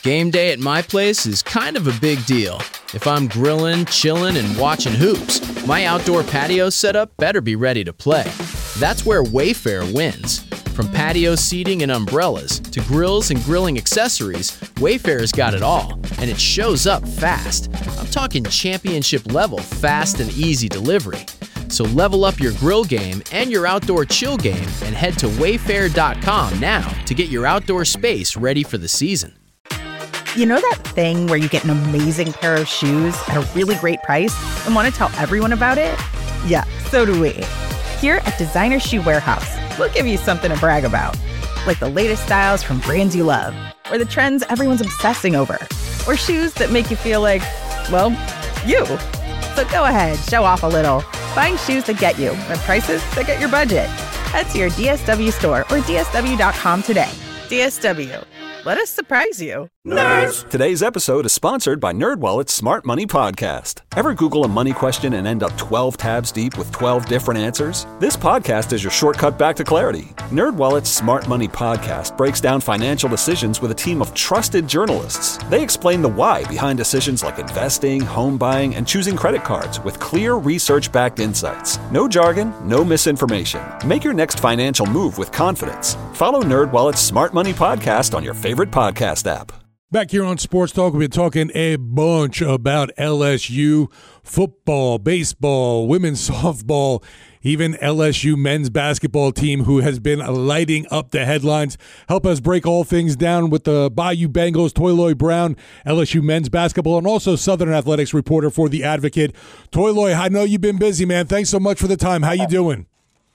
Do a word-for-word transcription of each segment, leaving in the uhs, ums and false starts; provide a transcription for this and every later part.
Game day at my place is kind of a big deal. If I'm grilling, chilling, and watching hoops, my outdoor patio setup better be ready to play. That's where Wayfair wins. From patio seating and umbrellas to grills and grilling accessories, Wayfair's got it all, and it shows up fast. I'm talking championship level fast and easy delivery. So level up your grill game and your outdoor chill game and head to wayfair dot com now to get your outdoor space ready for the season. You know that thing where you get an amazing pair of shoes at a really great price and want to tell everyone about it? Yeah, so do we. Here at Designer Shoe Warehouse, we'll give you something to brag about. Like the latest styles from brands you love, or the trends everyone's obsessing over, or shoes that make you feel like, well, you. So go ahead, show off a little. Find shoes that get you at prices that get your budget. Head to your D S W store or D S W dot com today. D S W. Let us surprise you. Nerds! Today's episode is sponsored by NerdWallet's Smart Money Podcast. Ever Google a money question and end up twelve tabs deep with twelve different answers? This podcast is your shortcut back to clarity. NerdWallet's Smart Money Podcast breaks down financial decisions with a team of trusted journalists. They explain the why behind decisions like investing, home buying, and choosing credit cards with clear research-backed insights. No jargon, no misinformation. Make your next financial move with confidence. Follow NerdWallet's Smart Money Podcast on your favorite podcast app. Back here on Sports Talk, we've been talking a bunch about L S U football, baseball, women's softball, even L S U men's basketball team who has been lighting up the headlines. Help us break all things down with the Bayou Bengals, Toyloy Brown, L S U men's basketball, and also Southern Athletics reporter for The Advocate. Toyloy, I know you've been busy, man. Thanks so much for the time. How you doing?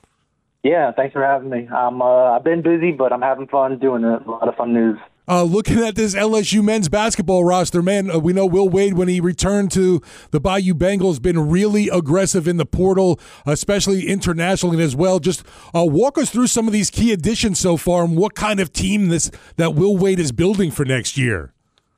Yeah, thanks for having me. I'm, uh, I've been busy, but I'm having fun doing it. A lot of fun news. Uh, looking at this L S U men's basketball roster, man, uh, we know Will Wade, when he returned to the Bayou Bengals, been really aggressive in the portal, especially internationally as well. Just uh, walk us through some of these key additions so far and what kind of team this that Will Wade is building for next year.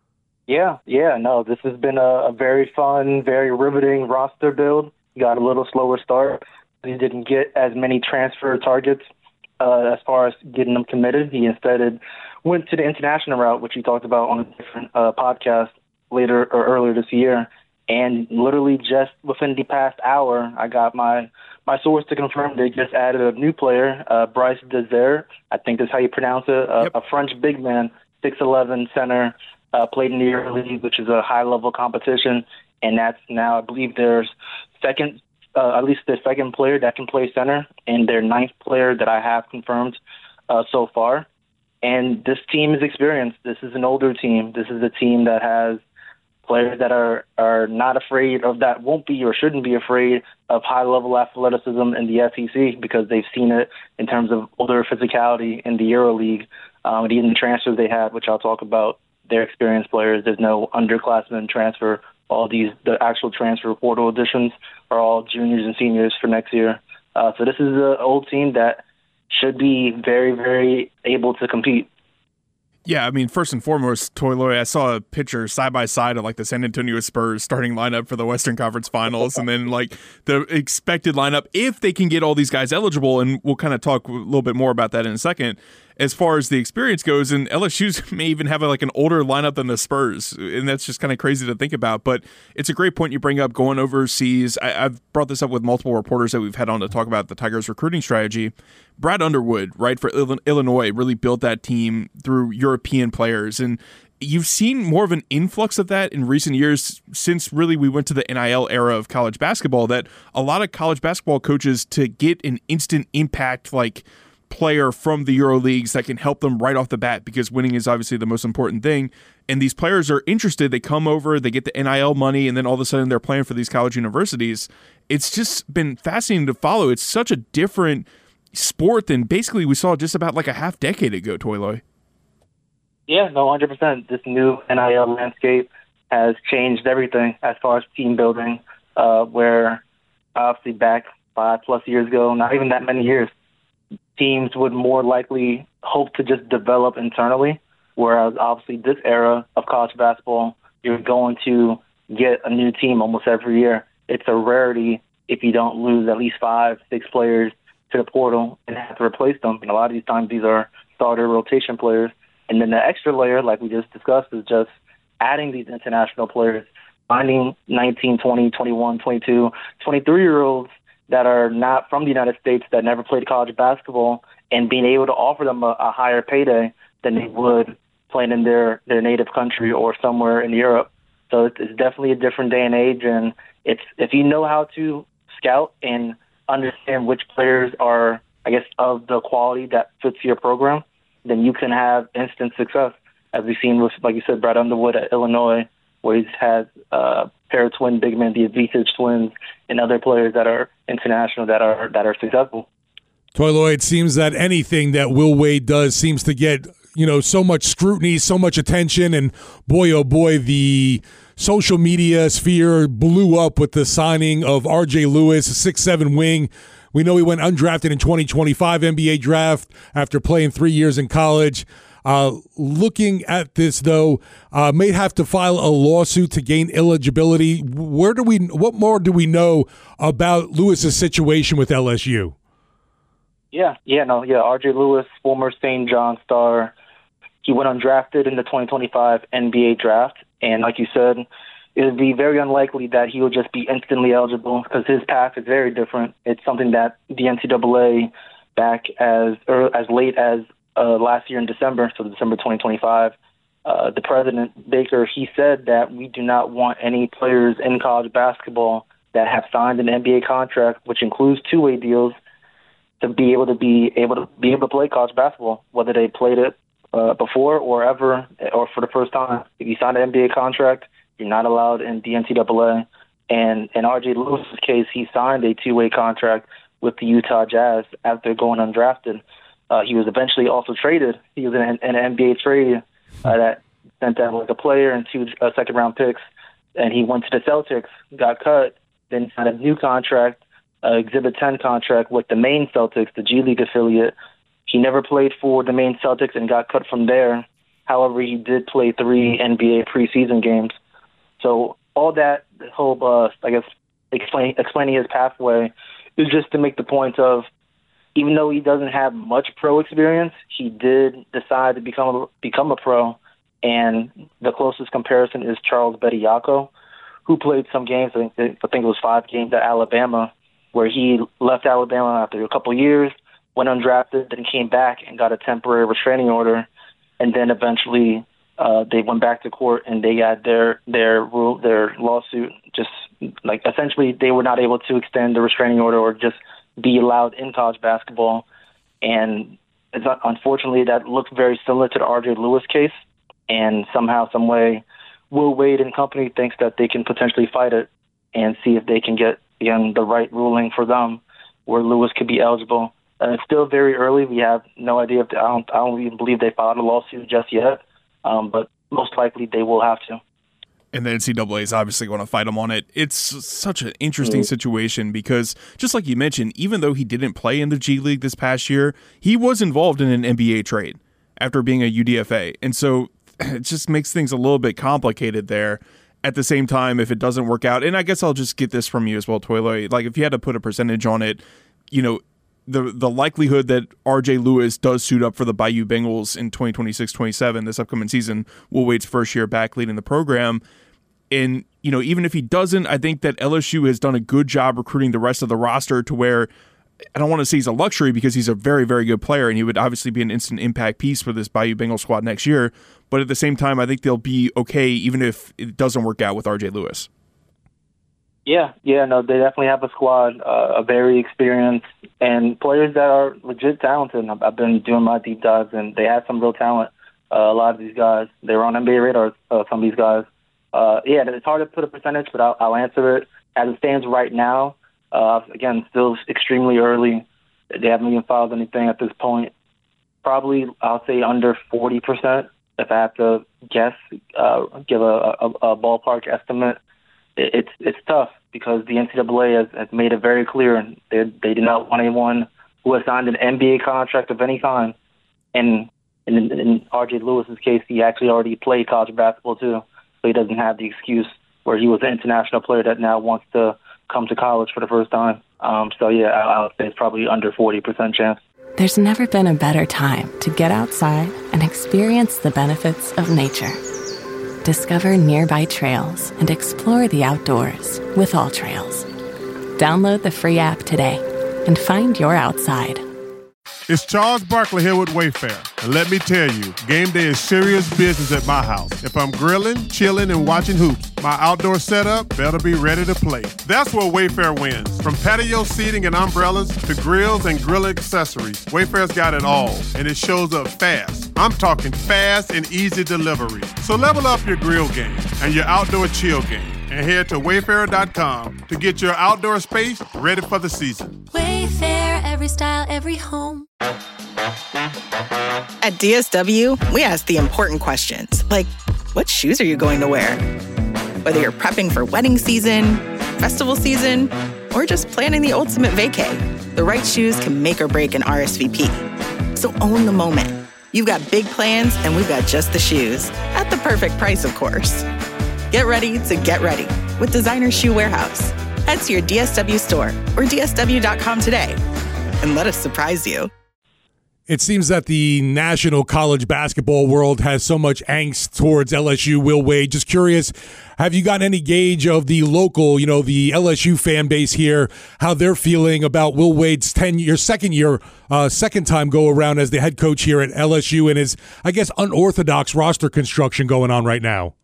Yeah, yeah, no, this has been a, a very fun, very riveting roster build. Got a little slower start. He didn't get as many transfer targets uh, as far as getting them committed. He instead went to the international route, which he talked about on a different uh, podcast later or earlier this year. And literally just within the past hour, I got my, my source to confirm they just added a new player, uh, Bryce Desert. I think that's how you pronounce it, uh, yep. A French big man, six eleven center, uh, played in the EuroLeague, which is a high-level competition. And that's now, I believe, their second Uh, at least the second player that can play center, and their ninth player that I have confirmed uh, so far. And this team is experienced. This is an older team. This is a team that has players that are, are not afraid of that, won't be or shouldn't be afraid of high-level athleticism in the S E C because they've seen it in terms of older physicality in the EuroLeague. Um, and even the transfers they had, which I'll talk about, they're experienced players. There's no underclassmen transfer. All these, the actual transfer portal additions are all juniors and seniors for next year. Uh, so this is an old team that should be very, very able to compete. Yeah, I mean, first and foremost, Toyloy, I saw a picture side by side of like the San Antonio Spurs starting lineup for the Western Conference Finals, and then like the expected lineup if they can get all these guys eligible. And we'll kind of talk a little bit more about that in a second. As far as the experience goes, and L S U's may even have a, like an older lineup than the Spurs, and that's just kind of crazy to think about. But it's a great point you bring up going overseas. I, I've brought this up with multiple reporters that we've had on to talk about the Tigers' recruiting strategy. Brad Underwood, right, for Illinois, really built that team through European players, and you've seen more of an influx of that in recent years since really we went to the N I L era of college basketball, that a lot of college basketball coaches, to get an instant impact like player from the Euro leagues that can help them right off the bat, because winning is obviously the most important thing. And these players are interested. They come over, they get the N I L money, and then all of a sudden they're playing for these college universities. It's just been fascinating to follow. It's such a different sport than basically we saw just about like a half decade ago, Toyloy. Yeah, no, one hundred percent. This new N I L landscape has changed everything as far as team building, uh, where obviously back five plus years ago, not even that many years, teams would more likely hope to just develop internally, whereas obviously this era of college basketball, you're going to get a new team almost every year. It's a rarity if you don't lose at least five, six players to the portal and have to replace them. And a lot of these times these are starter rotation players. And then the extra layer, like we just discussed, is just adding these international players, finding nineteen, twenty, twenty-one, twenty-two, twenty-three-year-olds that are not from the United States, that never played college basketball, and being able to offer them a, a higher payday than they would playing in their, their native country or somewhere in Europe. So it's, it's definitely a different day and age, and it's if you know how to scout and understand which players are, I guess, of the quality that fits your program, then you can have instant success, as we've seen with, like you said, Brad Underwood at Illinois, where he's had a uh, pair of twin big men, the Avicic twins, and other players that are international that are that are successful. Toylo, it seems that anything that Will Wade does seems to get, you know, so much scrutiny, so much attention, and boy, oh boy, the social media sphere blew up with the signing of R J Lewis, a six seven wing. We know he went undrafted in twenty twenty-five N B A draft after playing three years in college. Uh, looking at this, though, uh, may have to file a lawsuit to gain eligibility. Where do we? What more do we know about Lewis's situation with L S U? Yeah, yeah, no, yeah. R J Lewis, former Saint John star, he went undrafted in the twenty twenty-five N B A draft, and like you said, it would be very unlikely that he would just be instantly eligible because his path is very different. It's something that the N C double A back as or as late as uh, last year in December, so December twenty twenty-five, uh, the president, Baker, he said that we do not want any players in college basketball that have signed an N B A contract, which includes two-way deals, to be able to be able to be able to play college basketball, whether they played it uh, before or ever or for the first time. If you sign an N B A contract, you're not allowed in the N C double A. And in R J Lewis's case, he signed a two-way contract with the Utah Jazz after going undrafted. Uh, he was eventually also traded. He was in an, an N B A trade uh, that sent out like a player and two uh, second-round picks, and he went to the Celtics, got cut, then signed a new contract, uh, Exhibit ten contract with the Maine Celtics, the G League affiliate. He never played for the Maine Celtics and got cut from there. However, he did play three N B A preseason games. So all that whole, uh, I guess, explain, explaining his pathway is just to make the point of, even though he doesn't have much pro experience, he did decide to become a, become a pro. And the closest comparison is Charles Bediako, who played some games, I think, I think it was five games at Alabama, where he left Alabama after a couple years, went undrafted, then came back and got a temporary restraining order, and then eventually uh, they went back to court and they got their their rule their lawsuit. Just like essentially, they were not able to extend the restraining order or just be allowed in college basketball, and it's, unfortunately, that looked very similar to the R J Lewis case. And somehow, some way, Will Wade and company thinks that they can potentially fight it and see if they can get again the right ruling for them, where Lewis could be eligible. And it's still very early. We have no idea if they, I don't. I don't even believe they filed a lawsuit just yet. Um, but most likely they will have to. And the N C double A is obviously going to fight him on it. It's such an interesting mm-hmm. situation because, just like you mentioned, even though he didn't play in the G League this past year, he was involved in an N B A trade after being a U D F A. And so it just makes things a little bit complicated there. At the same time, if it doesn't work out, and I guess I'll just get this from you as well, Toylo, like if you had to put a percentage on it, you know, the the likelihood that R J Lewis does suit up for the Bayou Bengals in twenty twenty-six twenty-seven, this upcoming season, Will Wade's first year back leading the program. And, you know, even if he doesn't, I think that L S U has done a good job recruiting the rest of the roster to where, I don't want to say he's a luxury because he's a very, very good player and he would obviously be an instant impact piece for this Bayou Bengals squad next year. But at the same time, I think they'll be okay even if it doesn't work out with R J Lewis. Yeah, yeah, no, they definitely have a squad, uh, a very experienced, and players that are legit talented. I've, I've been doing my deep dives, and they had some real talent. Uh, a lot of these guys, they were on N B A radars, uh, some of these guys. Uh, yeah, it's hard to put a percentage, but I'll, I'll answer it. As it stands right now, uh, again, still extremely early. They haven't even filed anything at this point. Probably, I'll say under forty percent, if I have to guess, uh, give a, a, a ballpark estimate. It, it's it's tough because the N C double A has, has made it very clear they, they do not want anyone who has signed an N B A contract of any kind. And in, in, in R J Lewis's case, he actually already played college basketball too. So he doesn't have the excuse where he was an international player that now wants to come to college for the first time. Um, so, yeah, I, I would say it's probably under forty percent chance. There's never been a better time to get outside and experience the benefits of nature. Discover nearby trails and explore the outdoors with All Trails. Download the free app today and find your outside. It's Charles Barkley here with Wayfair. And let me tell you, game day is serious business at my house. If I'm grilling, chilling, and watching hoops, my outdoor setup better be ready to play. That's where Wayfair wins. From patio seating and umbrellas to grills and grill accessories, Wayfair's got it all, and it shows up fast. I'm talking fast and easy delivery. So level up your grill game and your outdoor chill game, and head to wayfair dot com to get your outdoor space ready for the season. Wayfair, every style, every home. At D S W, we ask the important questions, like, what shoes are you going to wear? Whether you're prepping for wedding season, festival season, or just planning the ultimate vacay, the right shoes can make or break an R S V P. So own the moment. You've got big plans, and we've got just the shoes. At the perfect price, of course. Get ready to get ready with Designer Shoe Warehouse. Head to your D S W store or D S W dot com today and let us surprise you. It seems that the national college basketball world has so much angst towards L S U, Will Wade. Just curious, have you gotten any gauge of the local, you know, the L S U fan base here, how they're feeling about Will Wade's ten-year, second year, uh, second time go around as the head coach here at L S U and his, I guess, unorthodox roster construction going on right now?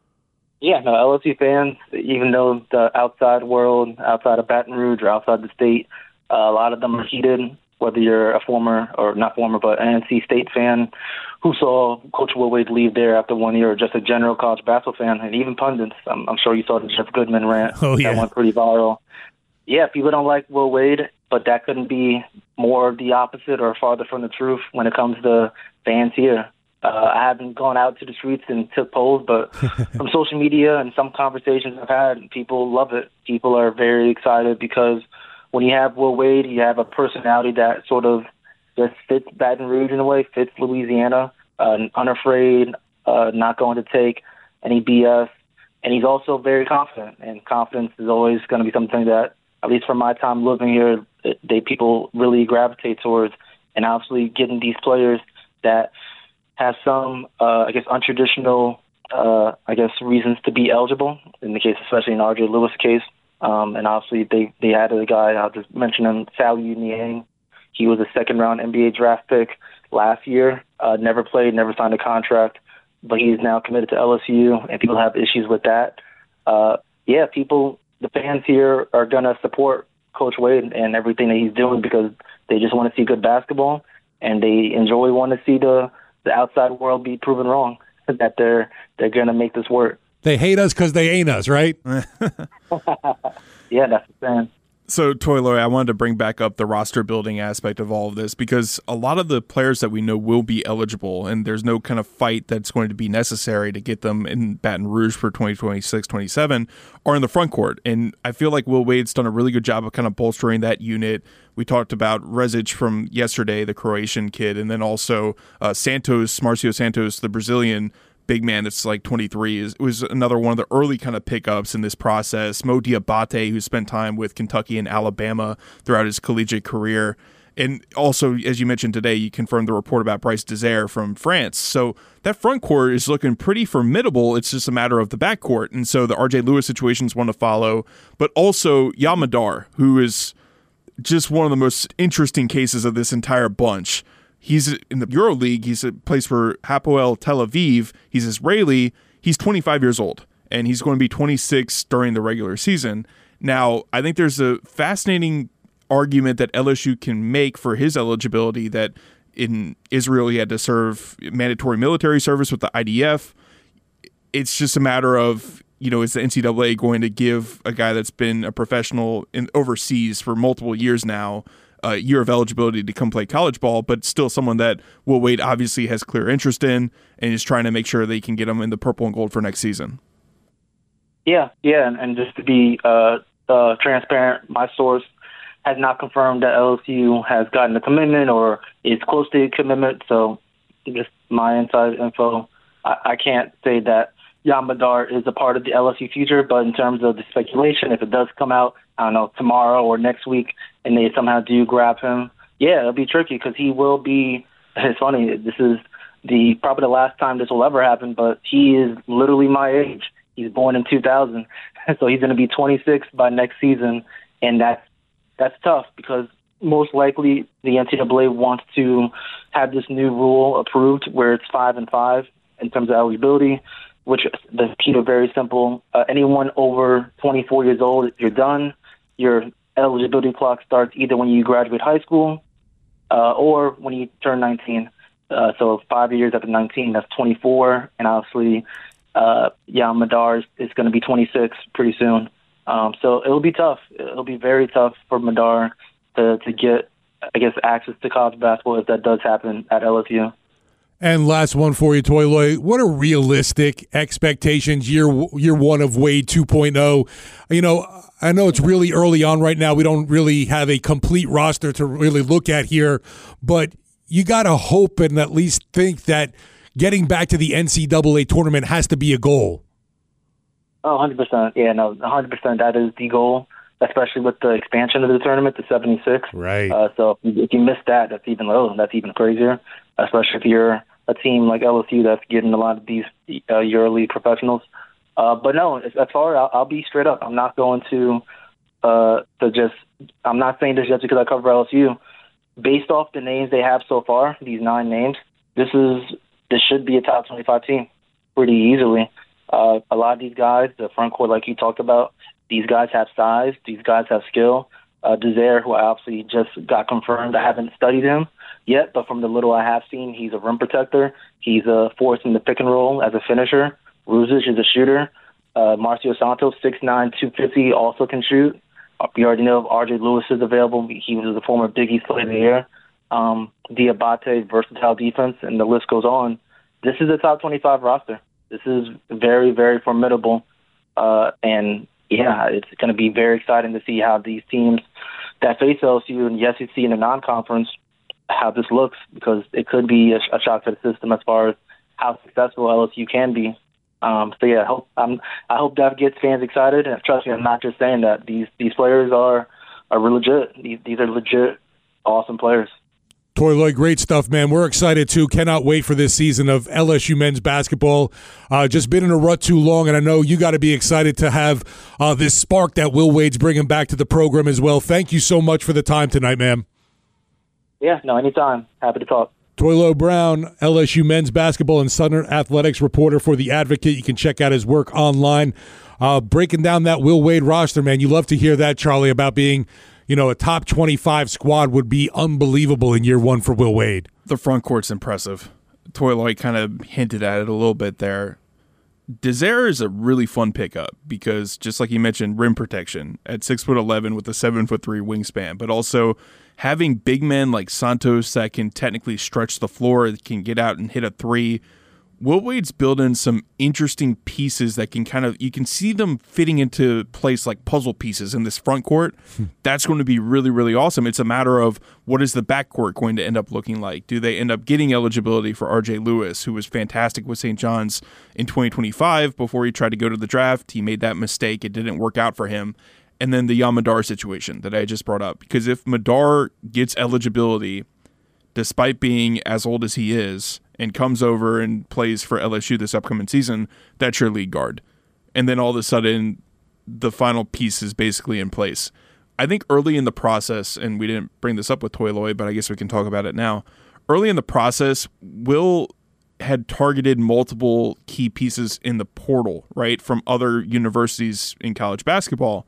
Yeah, no, L S U fans, even though the outside world, outside of Baton Rouge or outside the state, uh, a lot of them are heated, whether you're a former, or not former, but an N C State fan who saw Coach Will Wade leave there after one year, or just a general college basketball fan, and even pundits. I'm, I'm sure you saw the Jeff Goodman rant. Oh, yeah. That went pretty viral. Yeah, people don't like Will Wade, but that couldn't be more the opposite or farther from the truth when it comes to fans here. Uh, I haven't gone out to the streets and took polls, but from social media and some conversations I've had, people love it. People are very excited because when you have Will Wade, you have a personality that sort of just fits Baton Rouge in a way, fits Louisiana, uh, unafraid, uh, not going to take any B S. And he's also very confident, and confidence is always going to be something that, at least from my time living here, they people really gravitate towards. And obviously getting these players that have some, uh, I guess, untraditional, uh, I guess, reasons to be eligible, in the case, especially in R J Lewis' case. Um, and obviously they, they added a guy, I'll just mention him, Sally Niang. He was a second-round N B A draft pick last year, uh, never played, never signed a contract, but he's now committed to L S U, and people have issues with that. Uh, yeah, people, the fans here are going to support Coach Wade and everything that he's doing because they just want to see good basketball, and they enjoy wanting to see the, the outside world be proven wrong, that they're they're going to make this work. They hate us because they ain't us, right? Yeah, that's the saying. So, Toiloy, I wanted to bring back up the roster building aspect of all of this because a lot of the players that we know will be eligible, and there's no kind of fight that's going to be necessary to get them in Baton Rouge for twenty twenty-six twenty-seven, are in the front court. And I feel like Will Wade's done a really good job of kind of bolstering that unit. We talked about Rezic from yesterday, the Croatian kid, and then also uh, Santos, Marcio Santos, the Brazilian big man that's like twenty-three, is was another one of the early kind of pickups in this process. Mo Diabate, who spent time with Kentucky and Alabama throughout his collegiate career. And also, as you mentioned today, you confirmed the report about Bryce Desire from France. So that front court is looking pretty formidable. It's just a matter of the back court. And so the R J Lewis situation is one to follow. But also Yam Madar, who is just one of the most interesting cases of this entire bunch. He's in the EuroLeague. He's a place for Hapoel Tel Aviv. He's Israeli. He's twenty-five years old, and he's going to be twenty-six during the regular season. Now, I think there's a fascinating argument that L S U can make for his eligibility, that in Israel he had to serve mandatory military service with the I D F. It's just a matter of, you know, is the N C double A going to give a guy that's been a professional in overseas for multiple years now a year of eligibility to come play college ball, but still someone that Will Wade obviously has clear interest in and is trying to make sure they can get him in the purple and gold for next season. Yeah, yeah, and, and just to be uh, uh, transparent, my source has not confirmed that L S U has gotten a commitment or is close to a commitment, so just my inside info. I, I can't say that Yam Madar is a part of the L S U future, but in terms of the speculation, if it does come out, I don't know, tomorrow or next week, and they somehow do grab him, Yeah, it'll be tricky because he will be. It's funny. This is the probably the last time this will ever happen, but he is literally my age. He's born in two thousand, so he's going to be twenty-six by next season, and that's that's tough because most likely the N C double A wants to have this new rule approved where it's five and five in terms of eligibility, which the key to very simple. Uh, anyone over twenty-four years old, you're done. Your eligibility clock starts either when you graduate high school uh, or when you turn nineteen. Uh, so five years after nineteen, that's twenty-four, and obviously uh, Yam Madar is, is going to be twenty-six pretty soon. Um, so it'll be tough. It'll be very tough for Madar to, to get, I guess, access to college basketball if that does happen at L S U. And last one for you, Toyloy. What are realistic expectations year year one of Wade two point oh? You know, I know it's really early on right now. We don't really have a complete roster to really look at here, but you got to hope and at least think that getting back to the N C double A tournament has to be a goal. Oh, one hundred percent. Yeah, no, one hundred percent. That is the goal, especially with the expansion of the tournament to seventy-six. Right. Uh, so if you, if you miss that, that's even oh, that's even crazier, especially if you're a team like L S U that's getting a lot of these uh, EuroLeague professionals. Uh, but no, as, as far as I'll, I'll be straight up, I'm not going to uh, to just. I'm not saying this just because I cover L S U. Based off the names they have so far, these nine names, this is this should be a top twenty-five team pretty easily. Uh, a lot of these guys, the front court, like you talked about, these guys have size. These guys have skill. Uh, Desire, who I obviously just got confirmed, I haven't studied him yet, but from the little I have seen, he's a rim protector. He's a force in the pick and roll as a finisher. Ruzic is a shooter. Uh, Marcio Santos, six nine, two fifty, also can shoot. We already know R J Lewis is available. He was the former Big East Player of the Year. Um, Diabate, versatile defense, and the list goes on. This is a top twenty-five roster. This is very, very formidable. Uh, and, yeah, it's going to be very exciting to see how these teams that face L S U and the S E C in the non-conference, how this looks, because it could be a, a shock to the system as far as how successful L S U can be. Um, so, yeah, I hope, um, I hope that gets fans excited. And trust me, I'm not just saying that. These these players are, are legit. These, these are legit, awesome players. Toyloy, great stuff, man. We're excited, too. Cannot wait for this season of L S U men's basketball. Uh, just been in a rut too long, and I know you got to be excited to have uh, this spark that Will Wade's bringing back to the program as well. Thank you so much for the time tonight, man. Yeah, no, anytime. Happy to talk. Toylo Brown, L S U men's basketball and Southern athletics reporter for The Advocate. You can check out his work online. Uh, breaking down that Will Wade roster, man. You love to hear that, Charlie, about being, you know, a top twenty-five squad would be unbelievable in year one for Will Wade. The front court's impressive. Toyloy kind of hinted at it a little bit there. Desire is a really fun pickup because, just like you mentioned, rim protection at six foot eleven with a seven foot three wingspan, but also having big men like Santos that can technically stretch the floor, that can get out and hit a three. Will Wade's building some interesting pieces that can kind of, you can see them fitting into place like puzzle pieces in this front court. That's going to be really, really awesome. It's a matter of what is the backcourt going to end up looking like? Do they end up getting eligibility for R J Lewis, who was fantastic with Saint John's in twenty twenty-five before he tried to go to the draft? He made that mistake. It didn't work out for him. And then the Yam Madar situation that I just brought up. Because if Madar gets eligibility, despite being as old as he is, and comes over and plays for L S U this upcoming season, that's your lead guard. And then all of a sudden, the final piece is basically in place. I think early in the process, and we didn't bring this up with Toyloy, but I guess we can talk about it now. Early in the process, Will had targeted multiple key pieces in the portal, right, from other universities in college basketball.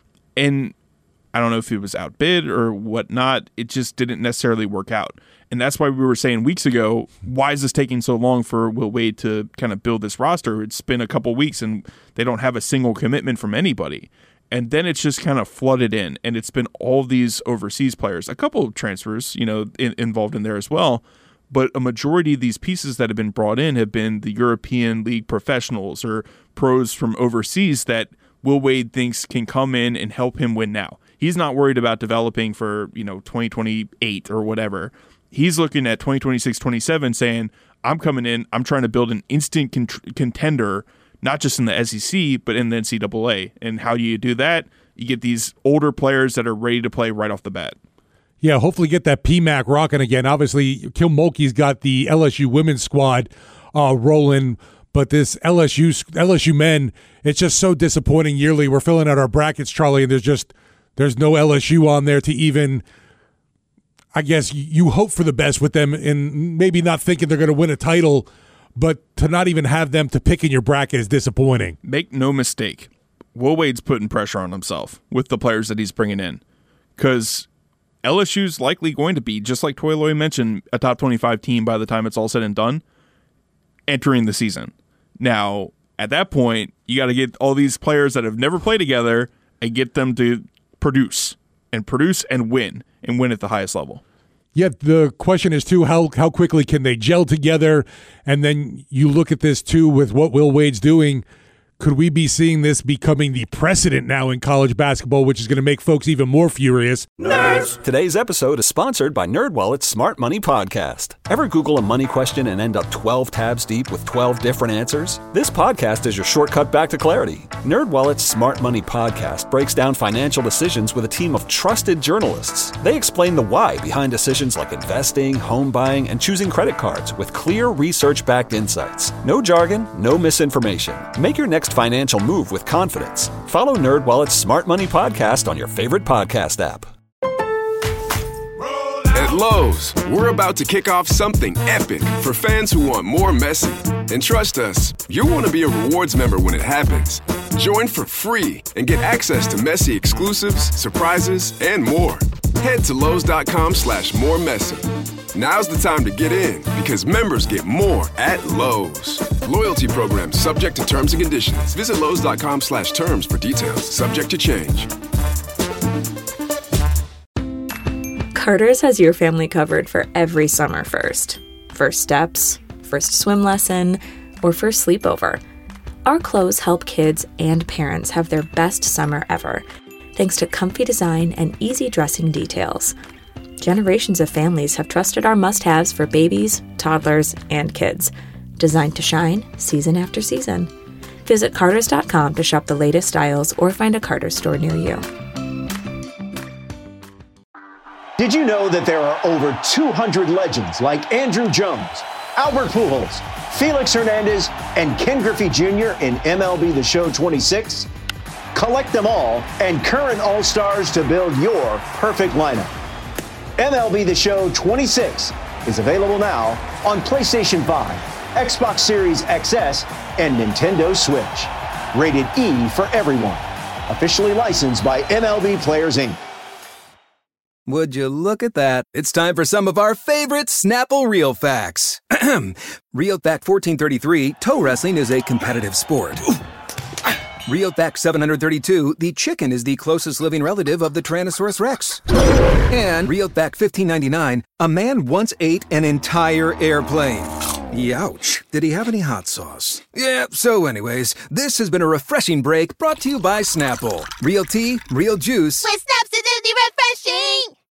And I don't know if it was outbid or whatnot. It just didn't necessarily work out. And that's why we were saying weeks ago, why is this taking so long for Will Wade to kind of build this roster? It's been a couple weeks and they don't have a single commitment from anybody. And then it's just kind of flooded in. And it's been all these overseas players, a couple of transfers, you know, in, involved in there as well. But a majority of these pieces that have been brought in have been the European League professionals or pros from overseas that Will Wade thinks can come in and help him win now. He's not worried about developing for, you know, twenty twenty-eight or whatever. He's looking at twenty twenty-six, twenty-seven saying, I'm coming in, I'm trying to build an instant con- contender, not just in the S E C, but in the N C double A. And how do you do that? You get these older players that are ready to play right off the bat. Yeah, hopefully get that P MAC rocking again. Obviously, Kim Mulkey's got the L S U women's squad uh, rolling, but this L S U L S U men, it's just so disappointing yearly. We're filling out our brackets, Charlie, and there's just there's no L S U on there to even, I guess, you hope for the best with them and maybe not thinking they're going to win a title, but to not even have them to pick in your bracket is disappointing. Make no mistake, Will Wade's putting pressure on himself with the players that he's bringing in, because L S U's likely going to be, just like Toy Loy mentioned, a top twenty-five team by the time it's all said and done, entering the season. Now, at that point, you got to get all these players that have never played together and get them to produce and produce and win and win at the highest level. Yeah, the question is, too, how how quickly can they gel together? And then you look at this, too, with what Will Wade's doing. Could we be seeing this becoming the precedent now in college basketball, which is going to make folks even more furious? Nerds! Today's episode is sponsored by NerdWallet's Smart Money Podcast. Ever Google a money question and end up twelve tabs deep with twelve different answers? This podcast is your shortcut back to clarity. NerdWallet's Smart Money Podcast breaks down financial decisions with a team of trusted journalists. They explain the why behind decisions like investing, home buying, and choosing credit cards with clear research-backed insights. No jargon, no misinformation. Make your next financial move with confidence. Follow NerdWallet's Smart Money Podcast on your favorite podcast app. At Lowe's, we're about to kick off something epic for fans who want more Messi. And trust us, you'll want to be a rewards member when it happens. Join for free and get access to Messi exclusives, surprises, and more. Head to Lowe's.com slash more Messi. Now's the time to get in, because members get more at Lowe's. Loyalty program subject to terms and conditions. Visit Lowe's.com slash terms for details. Subject to change. Carter's has your family covered for every summer first. First steps, first swim lesson, or first sleepover. Our clothes help kids and parents have their best summer ever, thanks to comfy design and easy dressing details. Generations of families have trusted our must-haves for babies, toddlers, and kids. Designed to shine season after season. Visit Carter's dot com to shop the latest styles or find a Carter's store near you. Did you know that there are over two hundred legends like Andrew Jones, Albert Pujols, Felix Hernandez, and Ken Griffey Junior in M L B The Show twenty-six? Collect them all and current All-Stars to build your perfect lineup. M L B The Show twenty-six is available now on PlayStation five, Xbox Series X S, and Nintendo Switch. Rated E for everyone. Officially licensed by M L B Players, Incorporated. Would you look at that? It's time for some of our favorite Snapple Real Facts. Real Fact fourteen thirty-three, toe wrestling is a competitive sport. Real Fact seven hundred thirty-two, the chicken is the closest living relative of the Tyrannosaurus Rex. And Real Fact fifteen ninety-nine, a man once ate an entire airplane. Youch. Did he have any hot sauce? Yeah, so anyways, this has been a refreshing break brought to you by Snapple. Real tea, real juice. With Snap's acidity refreshing!